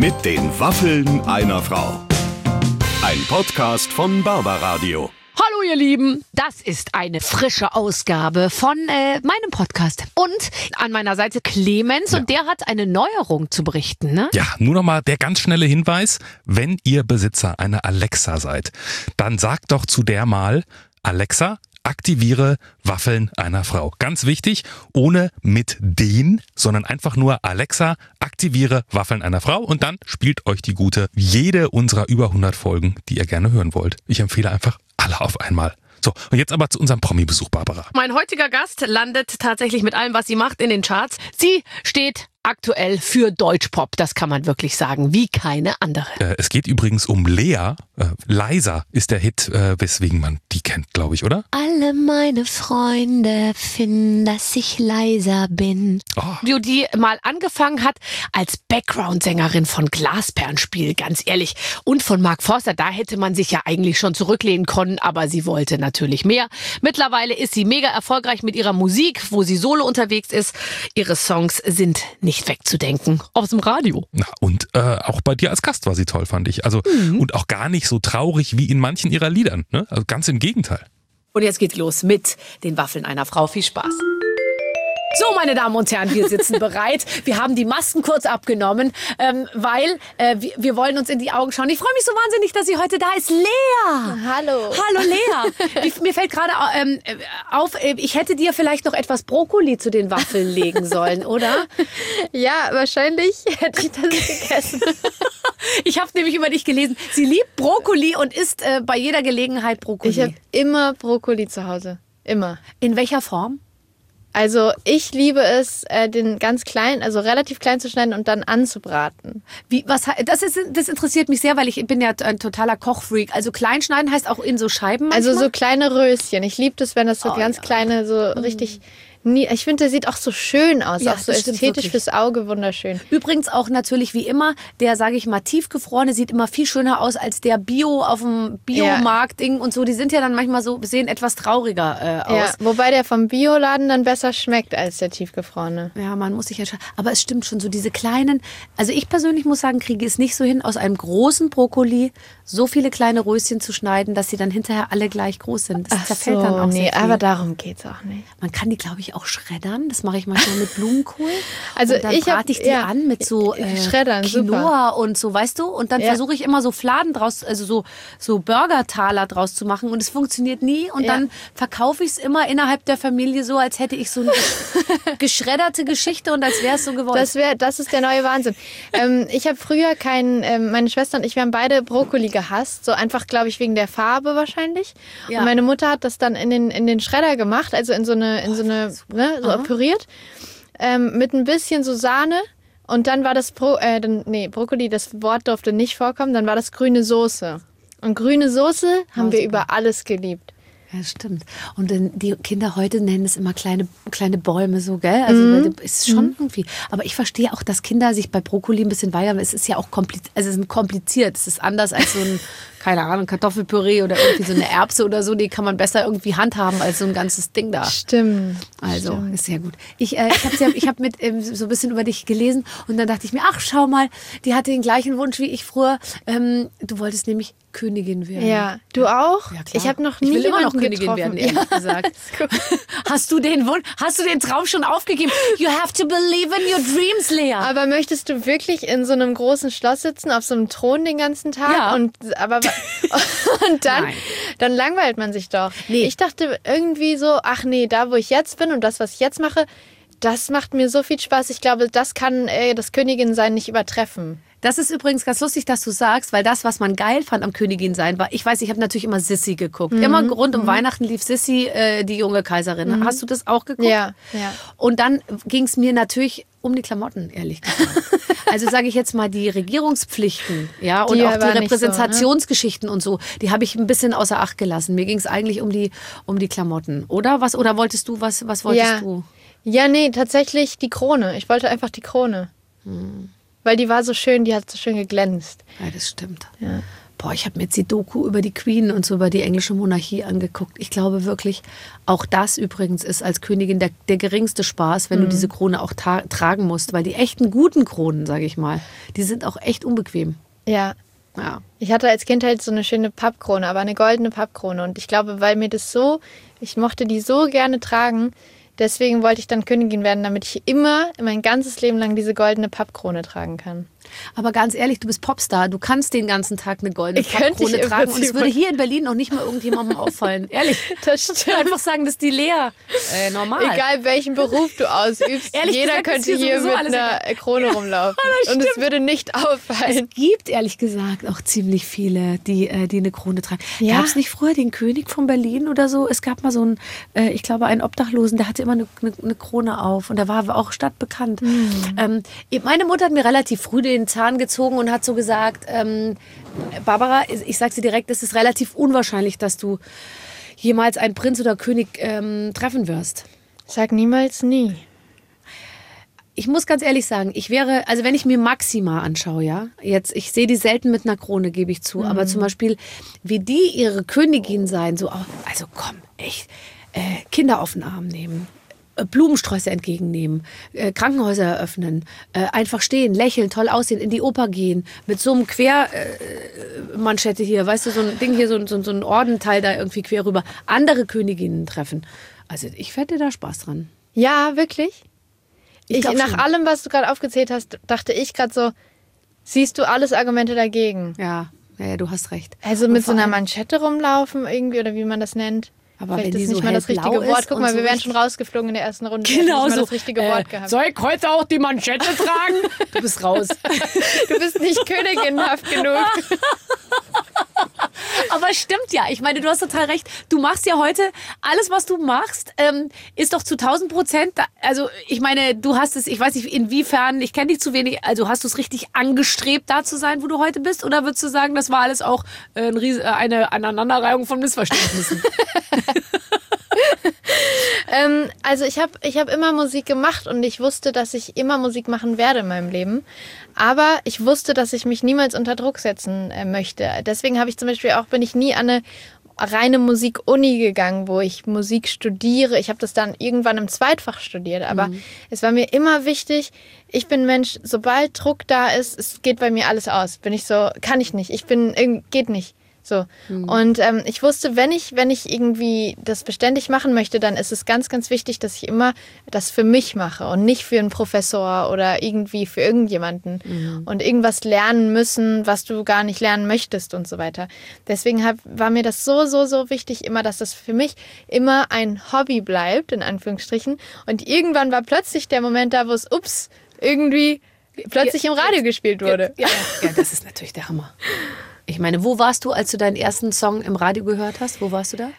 Mit den Waffeln einer Frau. Ein Podcast von Barbaradio. Hallo ihr Lieben, das ist eine frische Ausgabe von meinem Podcast. Und an meiner Seite Clemens und der hat eine Neuerung zu berichten, ne? Ja, nur noch mal der ganz schnelle Hinweis, wenn ihr Besitzer einer Alexa seid, dann sagt doch zu der mal, Alexa, aktiviere Waffeln einer Frau. Ganz wichtig, ohne mit den, sondern einfach nur Alexa, aktiviere Waffeln einer Frau und dann spielt euch die gute jede unserer über 100 Folgen, die ihr gerne hören wollt. Ich empfehle einfach alle auf einmal. So, und jetzt aber zu unserem Promi-Besuch, Barbara. Mein heutiger Gast landet tatsächlich mit allem, was sie macht, in den Charts. Sie steht aktuell für Deutschpop, das kann man wirklich sagen, wie keine andere. Es geht übrigens um Lea. Leiser ist der Hit, weswegen man die kennt, glaube ich, oder? Alle meine Freunde finden, dass ich leiser bin. Oh. Die mal angefangen hat als Background-Sängerin von Glasperlenspiel, ganz ehrlich. Und von Mark Forster, da hätte man sich ja eigentlich schon zurücklehnen können, aber sie wollte natürlich mehr. Mittlerweile ist sie mega erfolgreich mit ihrer Musik, wo sie solo unterwegs ist. Ihre Songs sind nicht wegzudenken aus dem Radio. Na, und auch bei dir als Gast war sie toll, fand ich. Also und auch gar nicht so traurig wie in manchen ihrer Liedern. Ne? Also ganz im Gegenteil. Und jetzt geht's los mit den Waffeln einer Frau. Viel Spaß. So, meine Damen und Herren, wir sitzen bereit. Wir haben die Masken kurz abgenommen, weil wir wollen uns in die Augen schauen. Ich freue mich so wahnsinnig, dass sie heute da ist. Lea! Hallo. Hallo, Lea. Mir fällt gerade auf, ich hätte dir vielleicht noch etwas Brokkoli zu den Waffeln legen sollen, oder? Ja, wahrscheinlich hätte ich das gegessen. Ich habe nämlich über dich gelesen. Sie liebt Brokkoli und isst bei jeder Gelegenheit Brokkoli. Ich habe immer Brokkoli zu Hause. Immer. In welcher Form? Also ich liebe es, den ganz klein, also relativ klein zu schneiden und dann anzubraten. Das interessiert mich sehr, weil ich bin ja ein totaler Kochfreak. Also klein schneiden heißt auch in so Scheiben manchmal? Also so kleine Röschen. Ich liebe das, wenn das so ganz kleine, so richtig... Ich finde, der sieht auch so schön aus, ja, auch so ästhetisch fürs Auge wunderschön. Übrigens auch natürlich wie immer, der, sage ich mal, tiefgefrorene sieht immer viel schöner aus als der Bio auf dem Biomarkt-Ding und so. Die sind ja dann manchmal so, sehen etwas trauriger aus. Ja, wobei der vom Bioladen dann besser schmeckt als der tiefgefrorene. Ja, man muss sich entscheiden. Aber es stimmt schon, so diese kleinen, also ich persönlich muss sagen, kriege es nicht so hin, aus einem großen Brokkoli so viele kleine Röschen zu schneiden, dass sie dann hinterher alle gleich groß sind. Das zerfällt dann auch sehr viel. Aber darum geht's auch nicht. Man kann die, glaube ich, auch schreddern. Das mache ich manchmal mit Blumenkohl. Also und dann brate ich die an mit so Schreddern, Quinoa super. Und so, weißt du? Und dann versuche ich immer so Fladen draus, also so Burgertaler draus zu machen. Und es funktioniert nie. Und dann verkaufe ich es immer innerhalb der Familie so, als hätte ich so eine geschredderte Geschichte und als wäre es so gewollt. Das ist der neue Wahnsinn. Ich habe früher meine Schwester und ich, wir haben beide Brokkoli gehasst. So einfach, glaube ich, wegen der Farbe wahrscheinlich. Ja. Und meine Mutter hat das dann in den Schredder gemacht, also in so eine so püriert, mit ein bisschen so Sahne und dann war das Brokkoli, das Wort durfte nicht vorkommen, dann war das grüne Soße. Und grüne Soße haben wir über alles geliebt. Ja, stimmt. Und die Kinder heute nennen es immer kleine Bäume so, gell? Also ist schon irgendwie. Aber ich verstehe auch, dass Kinder sich bei Brokkoli ein bisschen weigern. Es ist ja auch kompliziert. Es ist anders als so ein, keine Ahnung, Kartoffelpüree oder irgendwie so eine Erbse oder so. Die kann man besser irgendwie handhaben als so ein ganzes Ding da. Stimmt. Also, ist sehr gut. Ich hab mit so ein bisschen über dich gelesen und dann dachte ich mir, ach, schau mal, die hatte den gleichen Wunsch wie ich früher. Du wolltest nämlich Königin werden. Ja, du auch? Ja, klar. Ich habe noch nie jemanden Königin werden, ehrlich gesagt. Hast du den Traum schon aufgegeben? You have to believe in your dreams, Lea. Aber möchtest du wirklich in so einem großen Schloss sitzen, auf so einem Thron den ganzen Tag? Ja. Und dann langweilt man sich doch. Nee. Ich dachte irgendwie so, ach nee, da wo ich jetzt bin und das, was ich jetzt mache, das macht mir so viel Spaß. Ich glaube, das kann das Königin-Sein nicht übertreffen. Das ist übrigens ganz lustig, dass du sagst, weil das, was man geil fand am Königin sein, war, ich habe natürlich immer Sissi geguckt. Immer rund um Weihnachten lief Sissi, die junge Kaiserin. Hast du das auch geguckt? Ja. Und dann ging es mir natürlich um die Klamotten, ehrlich gesagt. Also sage ich jetzt mal, die Regierungspflichten, ja, und auch die Repräsentationsgeschichten und so, die habe ich ein bisschen außer Acht gelassen. Mir ging es eigentlich um die Klamotten, oder? Oder wolltest du, was wolltest du? Ja, nee, tatsächlich die Krone. Ich wollte einfach die Krone. Weil die war so schön, die hat so schön geglänzt. Ja, das stimmt. Ja. ich habe mir jetzt die Doku über die Queen und so über die englische Monarchie angeguckt. Ich glaube wirklich, auch das übrigens ist als Königin der geringste Spaß, wenn du diese Krone auch tragen musst. Weil die echten guten Kronen, sage ich mal, die sind auch echt unbequem. Ja. Ich hatte als Kind halt so eine schöne Pappkrone, aber eine goldene Pappkrone. Und ich glaube, weil mir ich mochte die so gerne tragen, deswegen wollte ich dann Königin werden, damit ich immer, mein ganzes Leben lang diese goldene Pappkrone tragen kann. Aber ganz ehrlich, du bist Popstar. Du kannst den ganzen Tag eine goldene Pappkrone tragen. Und es würde hier in Berlin noch nicht mal irgendjemandem auffallen. Ehrlich. Das stimmt. Einfach sagen, das ist die Lea. Normal. Egal, welchen Beruf du ausübst. Ehrlich jeder gesagt, könnte hier mit einer Krone rumlaufen. Und es würde nicht auffallen. Es gibt ehrlich gesagt auch ziemlich viele, die eine Krone tragen. Ja? Gab es nicht früher den König von Berlin oder so? Es gab mal so einen, ich glaube, einen Obdachlosen, der hatte immer eine Krone auf. Und der war auch stadtbekannt. Meine Mutter hat mir relativ früh den Zahn gezogen und hat so gesagt, Barbara, ich sag dir direkt, es ist relativ unwahrscheinlich, dass du jemals einen Prinz oder König treffen wirst. Sag niemals nie. Ich muss ganz ehrlich sagen, also wenn ich mir Maxima anschaue, ja, ich sehe die selten mit einer Krone, gebe ich zu, aber zum Beispiel, wie die ihre Königin sein, so, also komm, echt, Kinder auf den Arm nehmen. Blumensträuße entgegennehmen, Krankenhäuser eröffnen, einfach stehen, lächeln, toll aussehen, in die Oper gehen, mit so einem Quermanschette hier, weißt du, so ein Ding hier, so ein Ordenteil da irgendwie quer rüber, andere Königinnen treffen. Also ich hätte da Spaß dran. Ja, wirklich? Nach schon. allem, was du gerade aufgezählt hast, dachte ich gerade so, siehst du alles Argumente dagegen? Ja, du hast recht. Also mit so einer Manschette rumlaufen irgendwie oder wie man das nennt. Aber vielleicht wenn die ist nicht so mal das richtige hellblau Wort. ist Guck und mal, so wir wären richtig- schon rausgeflogen in der ersten Runde. Genau Wir hätten nicht so. mal das richtige Wort gehabt. Soll ich heute auch die Manschette tragen? Du bist raus. Du bist nicht königinhaft genug. Aber es stimmt ja. Ich meine, du hast total recht. Du machst ja heute, alles, was du machst, ist doch zu 1000%. Also ich meine, du hast es, ich weiß nicht inwiefern, ich kenne dich zu wenig, also hast du es richtig angestrebt, da zu sein, wo du heute bist? Oder würdest du sagen, das war alles auch eine Aneinanderreihung von Missverständnissen? Also ich hab immer Musik gemacht und ich wusste, dass ich immer Musik machen werde in meinem Leben. Aber ich wusste, dass ich mich niemals unter Druck setzen möchte. Deswegen bin ich nie an eine reine Musik-Uni gegangen, wo ich Musik studiere. Ich habe das dann irgendwann im Zweitfach studiert. Aber es war mir immer wichtig, ich bin ein Mensch, sobald Druck da ist, es geht bei mir alles aus. Bin ich so, kann ich nicht. Geht nicht. So. Und ich wusste, wenn ich irgendwie das beständig machen möchte, dann ist es ganz, ganz wichtig, dass ich immer das für mich mache und nicht für einen Professor oder irgendwie für irgendjemanden und irgendwas lernen müssen, was du gar nicht lernen möchtest und so weiter. Deswegen war mir das so, so, so wichtig immer, dass das für mich immer ein Hobby bleibt, in Anführungsstrichen. Und irgendwann war plötzlich der Moment da, wo es, irgendwie plötzlich im Radio gespielt wurde. Ja, das ist natürlich der Hammer. Ich meine, wo warst du, als du deinen ersten Song im Radio gehört hast? Wo warst du da?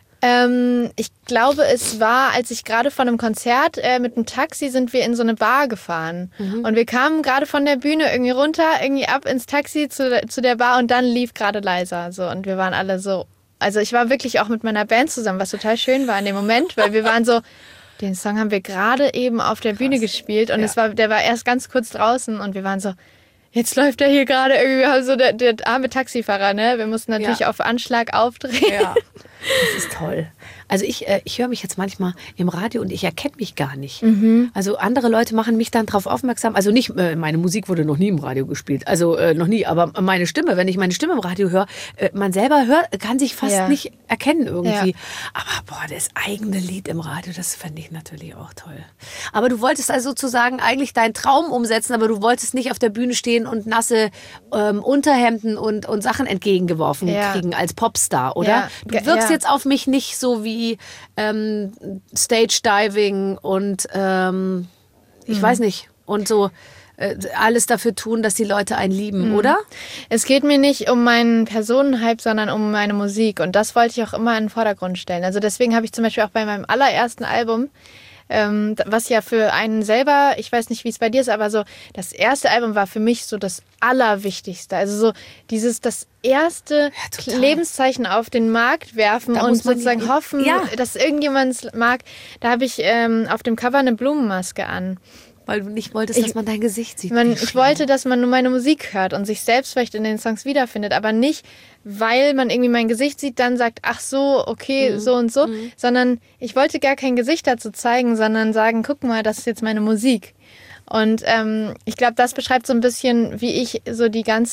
Ich glaube, es war, als ich gerade von einem Konzert mit dem Taxi sind wir in so eine Bar gefahren. Und wir kamen gerade von der Bühne irgendwie runter, irgendwie ab ins Taxi zu der Bar und dann lief gerade leiser. So. Und wir waren alle so, also ich war wirklich auch mit meiner Band zusammen, was total schön war in dem Moment, weil wir waren so, den Song haben wir gerade eben auf der Bühne gespielt und der war erst ganz kurz draußen und wir waren so, jetzt läuft er hier gerade irgendwie, also der arme Taxifahrer, ne? Wir mussten natürlich auf Anschlag aufdrehen. Ja, das ist toll. Also ich höre mich jetzt manchmal im Radio und ich erkenne mich gar nicht. Also andere Leute machen mich dann darauf aufmerksam. Also nicht, meine Musik wurde noch nie im Radio gespielt. Also noch nie, aber meine Stimme, wenn ich meine Stimme im Radio höre, man selber kann sich fast nicht erkennen irgendwie. Ja. Aber das eigene Lied im Radio, das fände ich natürlich auch toll. Aber du wolltest also sozusagen eigentlich deinen Traum umsetzen, aber du wolltest nicht auf der Bühne stehen und nasse Unterhemden und Sachen entgegengeworfen kriegen als Popstar, oder? Ja. Du wirkst jetzt auf mich nicht so wie Stage Diving und ich weiß nicht und so alles dafür tun, dass die Leute einen lieben, oder? Es geht mir nicht um meinen Personenhype, sondern um meine Musik und das wollte ich auch immer in den Vordergrund stellen. Also deswegen habe ich zum Beispiel auch bei meinem allerersten Album, was ja für einen selber, ich weiß nicht, wie es bei dir ist, aber so das erste Album war für mich so das Allerwichtigste. Also so das erste Lebenszeichen auf den Markt werfen und sozusagen hoffen, dass irgendjemand es mag. Da habe ich auf dem Cover eine Blumenmaske an. Weil du nicht wolltest, dass man dein Gesicht sieht. Ich wollte, dass man nur meine Musik hört und sich selbst vielleicht in den Songs wiederfindet, aber nicht, weil man irgendwie mein Gesicht sieht, dann sagt, ach so, okay, so und so, sondern ich wollte gar kein Gesicht dazu zeigen, sondern sagen, guck mal, das ist jetzt meine Musik. Und ich glaube, das beschreibt so ein bisschen, wie ich so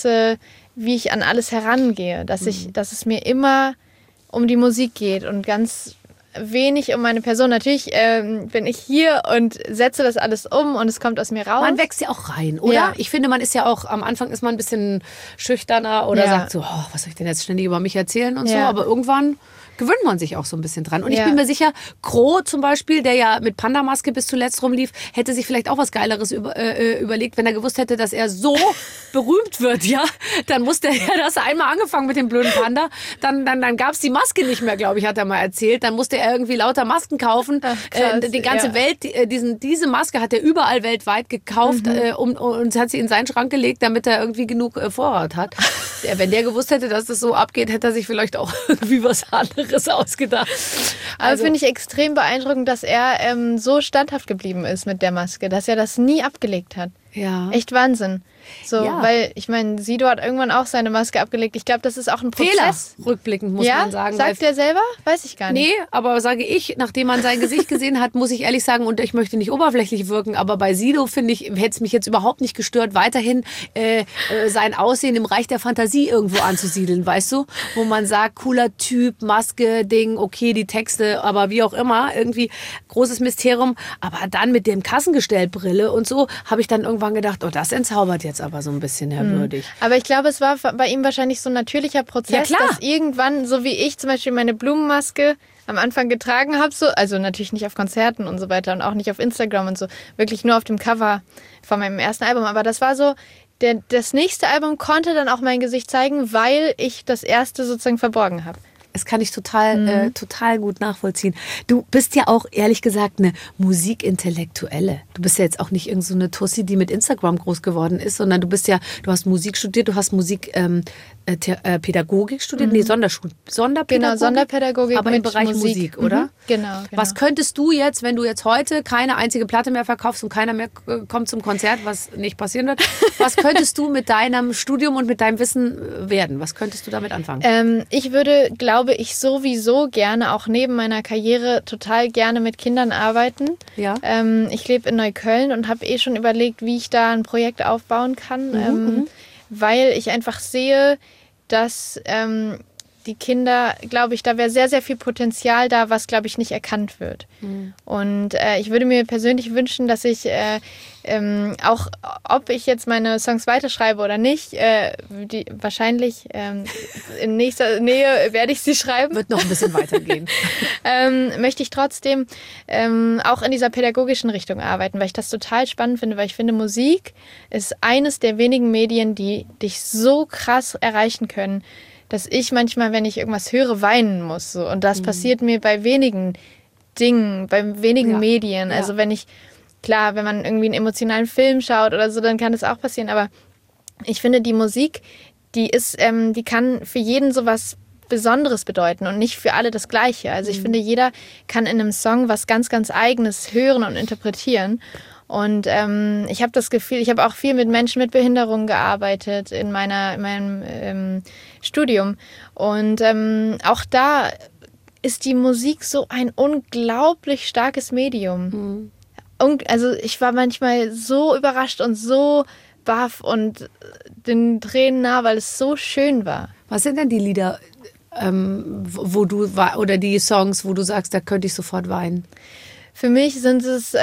wie ich an alles herangehe, dass es mir immer um die Musik geht und ganz wenig um meine Person. Natürlich bin ich hier und setze das alles um und es kommt aus mir raus. Man wächst ja auch rein, oder? Ja. Ich finde, man ist ja auch, am Anfang ist man ein bisschen schüchterner oder sagt so, was soll ich denn jetzt ständig über mich erzählen und so, aber irgendwann gewöhnt man sich auch so ein bisschen dran. Und ich bin mir sicher, Crow zum Beispiel, der ja mit Panda-Maske bis zuletzt rumlief, hätte sich vielleicht auch was Geileres überlegt, wenn er gewusst hätte, dass er so berühmt wird, ja. Dann musste er das einmal angefangen mit dem blöden Panda. Dann gab es die Maske nicht mehr, glaube ich, hat er mal erzählt. Dann musste er irgendwie lauter Masken kaufen. Ach, krass, die ganze Welt, diese Maske hat er überall weltweit gekauft und hat sie in seinen Schrank gelegt, damit er irgendwie genug Vorrat hat. Wenn der gewusst hätte, dass das so abgeht, hätte er sich vielleicht auch irgendwie was anderes ausgedacht. Also finde ich extrem beeindruckend, dass er so standhaft geblieben ist mit der Maske, dass er das nie abgelegt hat. Ja. Echt Wahnsinn. So, weil, ich meine, Sido hat irgendwann auch seine Maske abgelegt. Ich glaube, das ist auch ein Prozess. Fehler, rückblickend muss man sagen. Sagt der selber? Weiß ich gar nicht. Nee, aber sage ich, nachdem man sein Gesicht gesehen hat, muss ich ehrlich sagen, und ich möchte nicht oberflächlich wirken, aber bei Sido, finde ich, hätte es mich jetzt überhaupt nicht gestört, weiterhin sein Aussehen im Reich der Fantasie irgendwo anzusiedeln, weißt du? Wo man sagt, cooler Typ, Maske, Ding, okay, die Texte, aber wie auch immer, irgendwie großes Mysterium. Aber dann mit dem Kassengestellbrille und so, habe ich dann irgendwann gedacht, das entzaubert jetzt aber so ein bisschen herrwürdig. Aber ich glaube, es war bei ihm wahrscheinlich so ein natürlicher Prozess, dass irgendwann, so wie ich zum Beispiel meine Blumenmaske am Anfang getragen habe, also natürlich nicht auf Konzerten und so weiter und auch nicht auf Instagram und so, wirklich nur auf dem Cover von meinem ersten Album. Aber das war so, das nächste Album konnte dann auch mein Gesicht zeigen, weil ich das erste sozusagen verborgen habe. Das kann ich total gut nachvollziehen. Du bist ja auch, ehrlich gesagt, eine Musikintellektuelle. Du bist ja jetzt auch nicht irgend so eine Tussi, die mit Instagram groß geworden ist, sondern du hast Musik studiert, du hast Pädagogik studiert, Sonderpädagogik. Genau, Sonderpädagogik aber im Bereich Musik, oder? Genau. Was könntest du jetzt, wenn du jetzt heute keine einzige Platte mehr verkaufst und keiner mehr kommt zum Konzert, was nicht passieren wird, was könntest du mit deinem Studium und mit deinem Wissen werden? Was könntest du damit anfangen? Ich würde, glaube ich, sowieso gerne, auch neben meiner Karriere, total gerne mit Kindern arbeiten. Ja. Ich lebe in Neukölln und habe schon überlegt, wie ich da ein Projekt aufbauen kann, weil ich einfach sehe, dass die Kinder, glaube ich, da wäre sehr, sehr viel Potenzial da, was, glaube ich, nicht erkannt wird. Und ich würde mir persönlich wünschen, dass ich auch, ob ich jetzt meine Songs weiterschreibe oder nicht, wahrscheinlich in nächster Nähe werde ich sie schreiben. Wird noch ein bisschen weitergehen. Möchte ich trotzdem auch in dieser pädagogischen Richtung arbeiten, weil ich das total spannend finde, weil ich finde, Musik ist eines der wenigen Medien, die dich so krass erreichen können, dass ich manchmal, wenn ich irgendwas höre, weinen muss. So. Und das passiert mir bei wenigen Dingen, bei wenigen Medien. Ja. Also wenn man irgendwie einen emotionalen Film schaut oder so, dann kann das auch passieren. Aber ich finde, die Musik, die kann für jeden sowas Besonderes bedeuten und nicht für alle das Gleiche. Also ich finde, jeder kann in einem Song was ganz, ganz Eigenes hören und interpretieren. Und ich habe das Gefühl, ich habe auch viel mit Menschen mit Behinderung gearbeitet in meinem Studium. Und auch da ist die Musik so ein unglaublich starkes Medium. Also ich war manchmal so überrascht und so baff und den Tränen nah, weil es so schön war. Was sind denn die Lieder, oder die Songs, wo du sagst, da könnte ich sofort weinen? Für mich sind es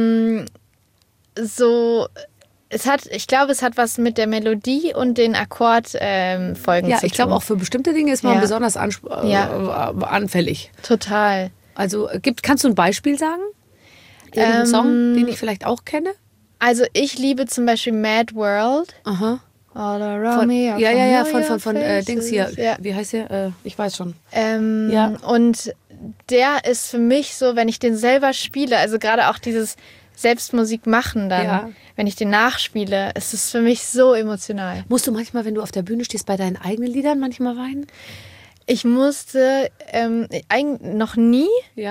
ich glaube, es hat was mit der Melodie und den Akkordfolgen zu tun. Ja, ich glaube auch für bestimmte Dinge ist man besonders anfällig. Total. Also kannst du ein Beispiel sagen? Irgendeinen Song, den ich vielleicht auch kenne? Also ich liebe zum Beispiel Mad World. Aha. All around me. Von Dings hier. Ja. Wie heißt der? Ich weiß schon. Und der ist für mich so, wenn ich den selber spiele, also gerade auch dieses Selbstmusik machen dann, wenn ich den nachspiele, ist es für mich so emotional. Musst du manchmal, wenn du auf der Bühne stehst, bei deinen eigenen Liedern manchmal weinen? Ich musste eigentlich noch nie. Ja.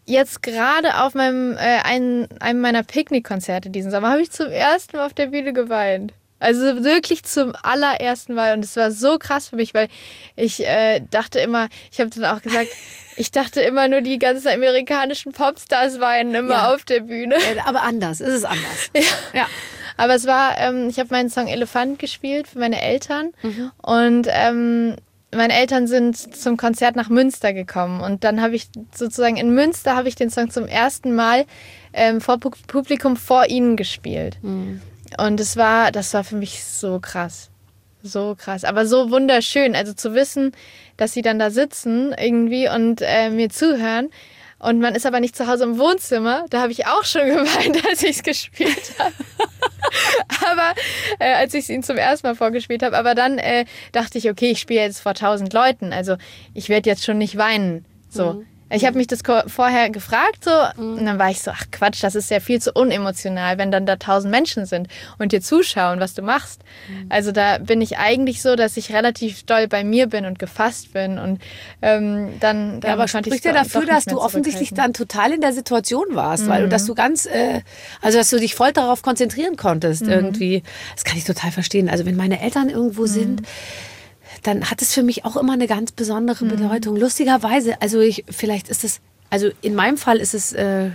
jetzt gerade auf einem meiner Picknickkonzerte diesen Sommer habe ich zum ersten Mal auf der Bühne geweint. Also wirklich zum allerersten Mal. Und es war so krass für mich, weil ich dachte immer, ich habe dann auch gesagt, ich dachte immer nur, die ganzen amerikanischen Popstars weinen immer auf der Bühne. Aber anders, es ist anders. Ja. Aber es war, ich habe meinen Song Elefant gespielt für meine Eltern. Und meine Eltern sind zum Konzert nach Münster gekommen. Und dann habe ich sozusagen in Münster habe ich den Song zum ersten Mal vor Publikum vor ihnen gespielt. Und das war für mich so krass. So krass. Aber so wunderschön. Also zu wissen, dass sie dann da sitzen irgendwie und mir zuhören. Und man ist aber nicht zu Hause im Wohnzimmer. Da habe ich auch schon geweint, als ich es gespielt habe. Aber als ich es ihnen zum ersten Mal vorgespielt habe. Aber dann dachte ich, okay, ich spiele jetzt vor 1000 Leuten. Also ich werde jetzt schon nicht weinen. So. Ich habe mich das vorher gefragt so, und dann war ich so, ach Quatsch, das ist ja viel zu unemotional, wenn dann da 1000 Menschen sind und dir zuschauen, was du machst. Also da bin ich eigentlich so, dass ich relativ doll bei mir bin und gefasst bin. Und dann aber spricht ja dafür, dass du offensichtlich dann total in der Situation warst, weil du, dass du dass du dich voll darauf konzentrieren konntest irgendwie. Das kann ich total verstehen. Also wenn meine Eltern irgendwo sind, dann hat es für mich auch immer eine ganz besondere Bedeutung. Lustigerweise, vielleicht ist es, also in meinem Fall ist es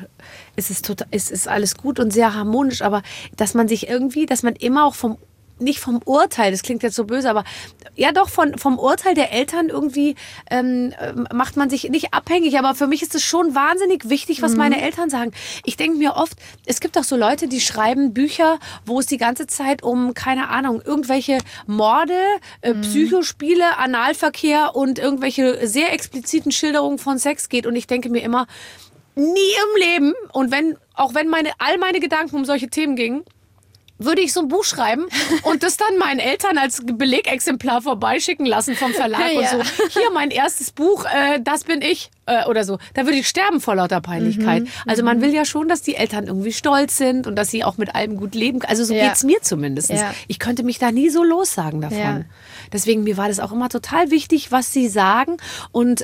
alles gut und sehr harmonisch, aber dass man immer auch nicht vom Urteil, das klingt jetzt so böse, aber ja doch vom Urteil der Eltern irgendwie macht man sich nicht abhängig, aber für mich ist es schon wahnsinnig wichtig, was meine Eltern sagen. Ich denke mir oft, es gibt auch so Leute, die schreiben Bücher, wo es die ganze Zeit um, keine Ahnung, irgendwelche Morde, Psychospiele, Analverkehr und irgendwelche sehr expliziten Schilderungen von Sex geht und ich denke mir immer, nie im Leben und auch wenn all meine Gedanken um solche Themen gingen, würde ich so ein Buch schreiben und das dann meinen Eltern als Belegexemplar vorbeischicken lassen vom Verlag und so. Hier mein erstes Buch, das bin ich oder so. Da würde ich sterben vor lauter Peinlichkeit. Also man will ja schon, dass die Eltern irgendwie stolz sind und dass sie auch mit allem gut leben. Also so geht's mir zumindest. Ja. Ich könnte mich da nie so lossagen davon. Ja. Deswegen, mir war das auch immer total wichtig, was sie sagen. Und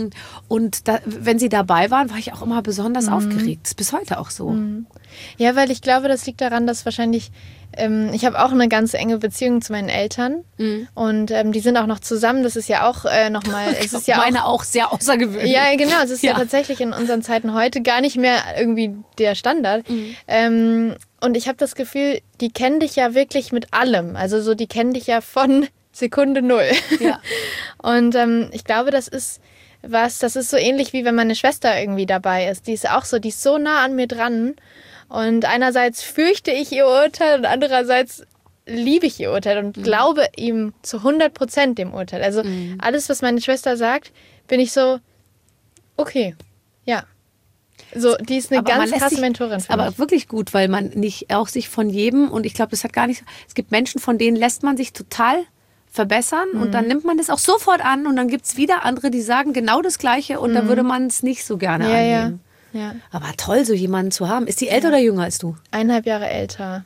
wenn sie dabei waren, war ich auch immer besonders aufgeregt. Das ist bis heute auch so. Ja, weil ich glaube, das liegt daran, dass wahrscheinlich, ich habe auch eine ganz enge Beziehung zu meinen Eltern und die sind auch noch zusammen. Das ist ja auch nochmal... Meine auch sehr außergewöhnlich. Ja, genau. Es ist ja tatsächlich in unseren Zeiten heute gar nicht mehr irgendwie der Standard. Und ich habe das Gefühl, die kennen dich ja wirklich mit allem. Also so, die kennen dich ja von Sekunde 0. Ja. Und ich glaube, das ist so ähnlich, wie wenn meine Schwester irgendwie dabei ist. Die ist auch so, die ist so nah an mir dran. Und einerseits fürchte ich ihr Urteil und andererseits liebe ich ihr Urteil und glaube ihm zu 100% dem Urteil. Also alles, was meine Schwester sagt, bin ich so, okay, ja. So, die ist eine ganz krasse Mentorin für mich. Aber wirklich gut, weil man nicht auch sich von jedem, und ich glaube, es gibt Menschen, von denen lässt man sich total verbessern und dann nimmt man das auch sofort an und dann gibt es wieder andere, die sagen genau das Gleiche und da würde man es nicht so gerne annehmen. Ja. Aber toll, so jemanden zu haben. Ist die älter oder jünger als du? 1,5 Jahre älter.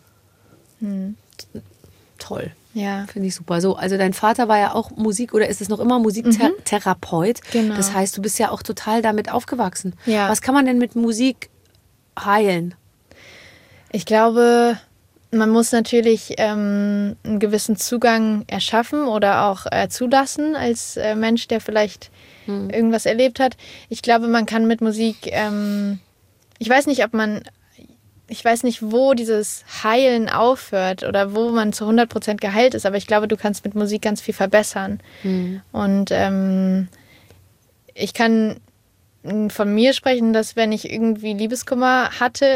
Toll. Ja. Finde ich super. So, also dein Vater war ja auch oder ist es noch immer Musiktherapeut. Genau. Das heißt, du bist ja auch total damit aufgewachsen. Ja. Was kann man denn mit Musik heilen? Ich glaube, man muss natürlich einen gewissen Zugang erschaffen oder auch zulassen als Mensch, der vielleicht irgendwas erlebt hat. Ich glaube, man kann mit Musik, ich weiß nicht, wo dieses Heilen aufhört oder wo man zu 100% geheilt ist, aber ich glaube, du kannst mit Musik ganz viel verbessern. Und ich kann von mir sprechen, dass wenn ich irgendwie Liebeskummer hatte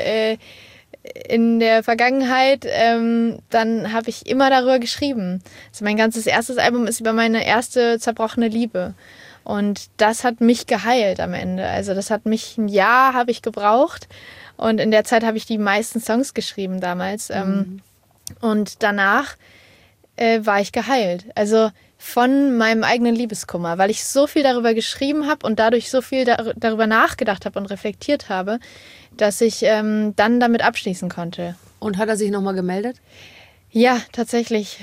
in der Vergangenheit, dann habe ich immer darüber geschrieben. Also mein ganzes erstes Album ist über meine erste zerbrochene Liebe. Und das hat mich geheilt am Ende. Also das hat mich ein Jahr habe ich gebraucht. Und in der Zeit habe ich die meisten Songs geschrieben damals. Und danach war ich geheilt. Also von meinem eigenen Liebeskummer, weil ich so viel darüber geschrieben habe und dadurch so viel darüber nachgedacht habe und reflektiert habe, dass ich dann damit abschließen konnte. Und hat er sich nochmal gemeldet? Ja, tatsächlich.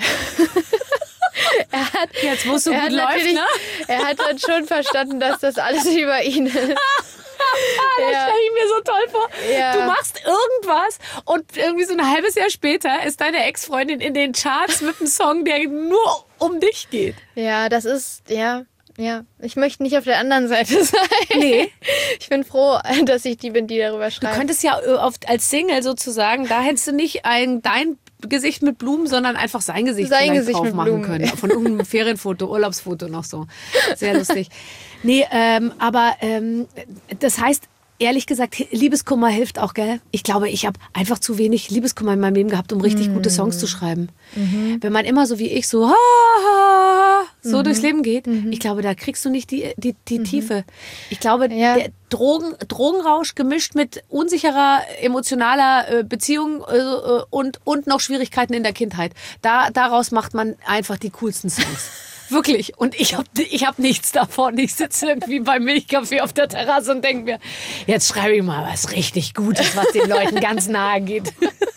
Jetzt, wo es so gut läuft, ne? Er hat dann schon verstanden, dass das alles über ihn ist. Das stelle ich mir so toll vor. Ja. Du machst irgendwas und irgendwie so ein halbes Jahr später ist deine Ex-Freundin in den Charts mit einem Song, der nur um dich geht. Ja, das ist, ja, ich möchte nicht auf der anderen Seite sein. Nee. Ich bin froh, dass ich die bin, die darüber schreibt. Du könntest ja als Single sozusagen, da hättest du nicht dein Gesicht mit Blumen, sondern einfach sein Gesicht drauf machen können. Von irgendeinem Ferienfoto, Urlaubsfoto noch so. Sehr lustig. Nee, aber das heißt, ehrlich gesagt, Liebeskummer hilft auch, gell? Ich glaube, ich habe einfach zu wenig Liebeskummer in meinem Leben gehabt, um richtig gute Songs zu schreiben. Wenn man immer so wie ich so durchs Leben geht, ich glaube, da kriegst du nicht die Tiefe. Ich glaube, der Drogenrausch gemischt mit unsicherer emotionaler Beziehung und noch Schwierigkeiten in der Kindheit. Daraus macht man einfach die coolsten Songs. Wirklich. Und ich hab nichts davon. Ich sitze irgendwie beim Milchkaffee auf der Terrasse und denke mir, jetzt schreibe ich mal was richtig Gutes, was den Leuten ganz nahe geht.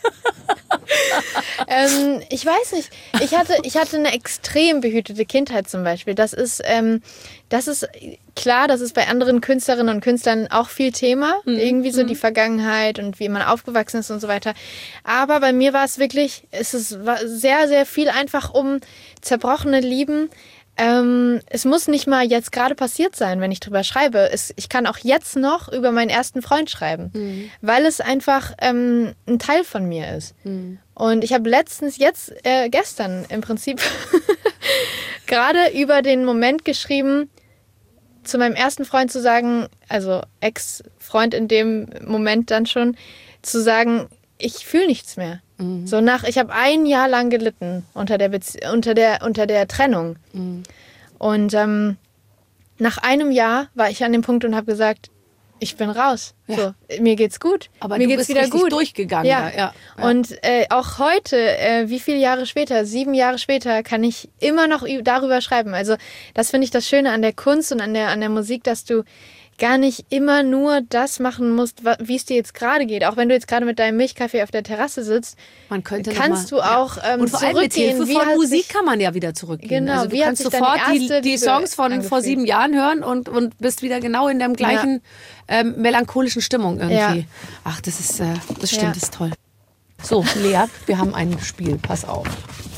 Ich weiß nicht. Ich hatte eine extrem behütete Kindheit zum Beispiel. Das ist klar, das ist bei anderen Künstlerinnen und Künstlern auch viel Thema. Irgendwie so die Vergangenheit und wie man aufgewachsen ist und so weiter. Aber bei mir war es wirklich, war sehr, sehr viel einfach um zerbrochene Lieben. Es muss nicht mal jetzt gerade passiert sein, wenn ich drüber schreibe. Ich kann auch jetzt noch über meinen ersten Freund schreiben, weil es einfach ein Teil von mir ist. Und ich habe gestern im Prinzip gerade über den Moment geschrieben, zu meinem ersten Freund zu sagen, also Ex-Freund in dem Moment dann schon, zu sagen, ich fühle nichts mehr. Ich habe 1 Jahr lang gelitten unter der Trennung. Und nach einem Jahr war ich an dem Punkt und habe gesagt, ich bin raus. Ja. So, mir geht's gut. Aber mir du geht's bist wieder richtig gut. Durchgegangen. Ja. Und auch heute, wie viele Jahre später, 7 Jahre später, kann ich immer noch darüber schreiben. Also das finde ich das Schöne an der Kunst und an der Musik, dass du gar nicht immer nur das machen musst, wie es dir jetzt gerade geht. Auch wenn du jetzt gerade mit deinem Milchkaffee auf der Terrasse sitzt, kannst du auch und vor allem mit Hilfe von Musik kann man ja wieder zurückgehen. Genau, also du kannst sofort die Songs von vor 7 Jahren hören und bist wieder genau in der gleichen melancholischen Stimmung irgendwie. Ja. Ach, das stimmt, das ist toll. So, Lea, wir haben ein Spiel. Pass auf.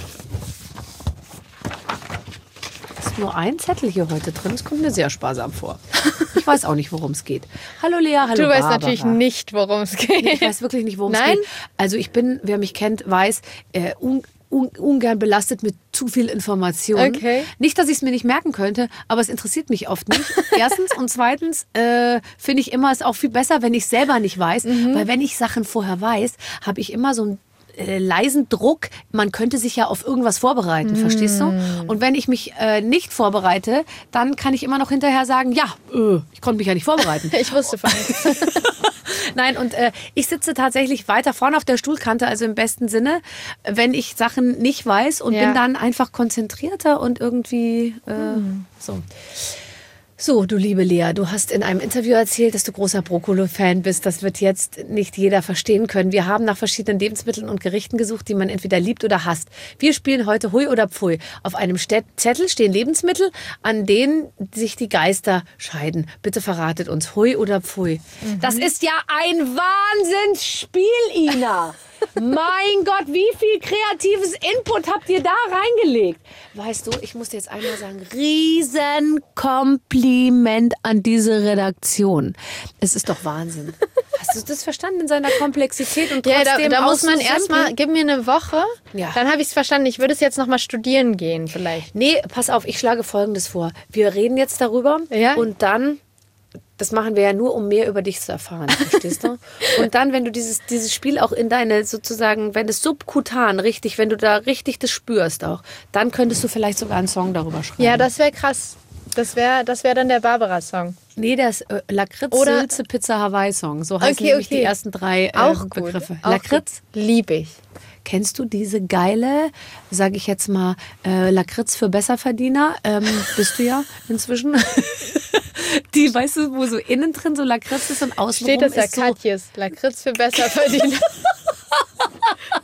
Nur ein Zettel hier heute drin. Das kommt mir sehr sparsam vor. Ich weiß auch nicht, worum es geht. Hallo Lea, hallo Du weißt Barbara. Natürlich nicht, worum es geht. Ich weiß wirklich nicht, worum es geht. Also ich bin, wer mich kennt, weiß, ungern belastet mit zu viel Information. Okay. Nicht, dass ich es mir nicht merken könnte, aber es interessiert mich oft nicht. Erstens und zweitens finde ich immer es auch viel besser, wenn ich es selber nicht weiß. Weil wenn ich Sachen vorher weiß, habe ich immer so ein leisen Druck, man könnte sich ja auf irgendwas vorbereiten, verstehst du? Und wenn ich mich nicht vorbereite, dann kann ich immer noch hinterher sagen, ich konnte mich ja nicht vorbereiten. Ich wusste von nichts. Nein, und ich sitze tatsächlich weiter vorne auf der Stuhlkante, also im besten Sinne, wenn ich Sachen nicht weiß und bin dann einfach konzentrierter und irgendwie so. So, du liebe Lea, du hast in einem Interview erzählt, dass du großer Brokkoli-Fan bist. Das wird jetzt nicht jeder verstehen können. Wir haben nach verschiedenen Lebensmitteln und Gerichten gesucht, die man entweder liebt oder hasst. Wir spielen heute Hui oder Pfui. Auf einem Zettel stehen Lebensmittel, an denen sich die Geister scheiden. Bitte verratet uns, Hui oder Pfui. Das ist ja ein Wahnsinnsspiel, Ina. Mein Gott, wie viel kreatives Input habt ihr da reingelegt? Weißt du, ich muss dir jetzt einmal sagen, Riesenkompliment an diese Redaktion. Es ist doch Wahnsinn. Hast du das verstanden in seiner Komplexität? Und trotzdem da muss man erstmal, gib mir eine Woche, ja. Dann habe ich es verstanden. Ich würde es jetzt nochmal studieren gehen vielleicht. Nee, pass auf, ich schlage Folgendes vor. Wir reden jetzt darüber und dann... Das machen wir ja nur, um mehr über dich zu erfahren, verstehst du? Und dann, wenn du dieses Spiel auch in deine, sozusagen, wenn es subkutan richtig, wenn du da richtig das spürst auch, dann könntest du vielleicht sogar einen Song darüber schreiben. Ja, das wäre krass. Das wär dann der Barbara-Song. Nee, der ist Lakritz, Sülze, Pizza, Hawaii-Song. So heißen nämlich die ersten 3 Begriffe. Auch Lakritz? Liebe ich. Kennst du diese geile, sage ich jetzt mal, Lakritz für Besserverdiener? Bist du ja inzwischen. Die, weißt du, wo so innen drin so Lakritz ist und außen steht das ja ist so Katjes, Lakritz für Besserverdiener.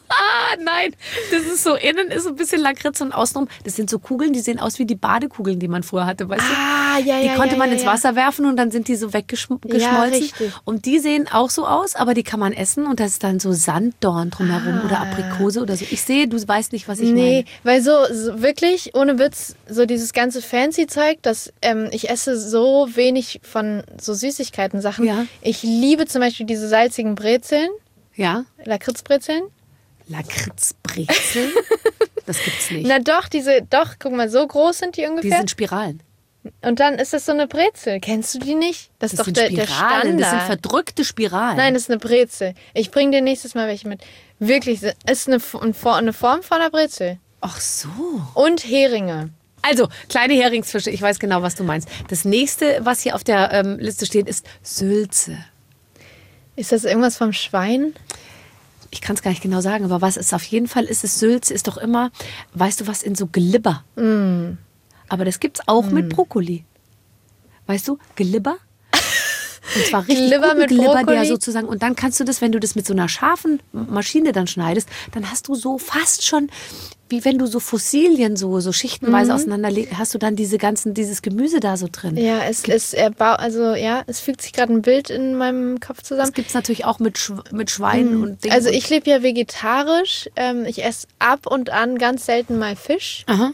Nein, das ist so, innen ist ein bisschen Lakritz und außenrum, das sind so Kugeln, die sehen aus wie die Badekugeln, die man früher hatte, weißt du? Die konnte man ins Wasser werfen und dann sind die so weggeschmolzen. Ja, und die sehen auch so aus, aber die kann man essen und da ist dann so Sanddorn drumherum oder Aprikose oder so. Ich sehe, du weißt nicht, was ich meine. Nee, weil so wirklich, ohne Witz, so dieses ganze Fancy-Zeug, dass ich esse so wenig von so Süßigkeiten-Sachen. Ja. Ich liebe zum Beispiel diese salzigen Brezeln. Ja. Lakritzbrezeln. Lakritzbrezeln? Das gibt's nicht. Na doch, guck mal, so groß sind die ungefähr. Die sind Spiralen. Und dann ist das so eine Brezel. Kennst du die nicht? Das ist doch der Standard. Das sind verdrückte Spiralen. Nein, das ist eine Brezel. Ich bringe dir nächstes Mal welche mit. Wirklich, ist eine Form von einer Brezel. Ach so. Und Heringe. Also, kleine Heringsfische, ich weiß genau, was du meinst. Das nächste, was hier auf der Liste steht, ist Sülze. Ist das irgendwas vom Schwein? Ich kann es gar nicht genau sagen, aber was ist auf jeden Fall ist es Sülze, ist doch immer, weißt du was, in so Glibber. Mm. Aber das gibt's auch mit Brokkoli. Weißt du, Glibber? Und zwar richtig Glibber mit Glibber, Brokkoli. der sozusagen, und dann kannst du das, wenn du das mit so einer scharfen Maschine dann schneidest, dann hast du so fast schon, wie wenn du so Fossilien so schichtenweise auseinanderlegst, hast du dann dieses Gemüse da so drin. Ja, es fügt sich gerade ein Bild in meinem Kopf zusammen. Das gibt es natürlich auch mit Schweinen und Dingen. Also ich lebe ja vegetarisch. Ich esse ab und an ganz selten mal Fisch. Aha.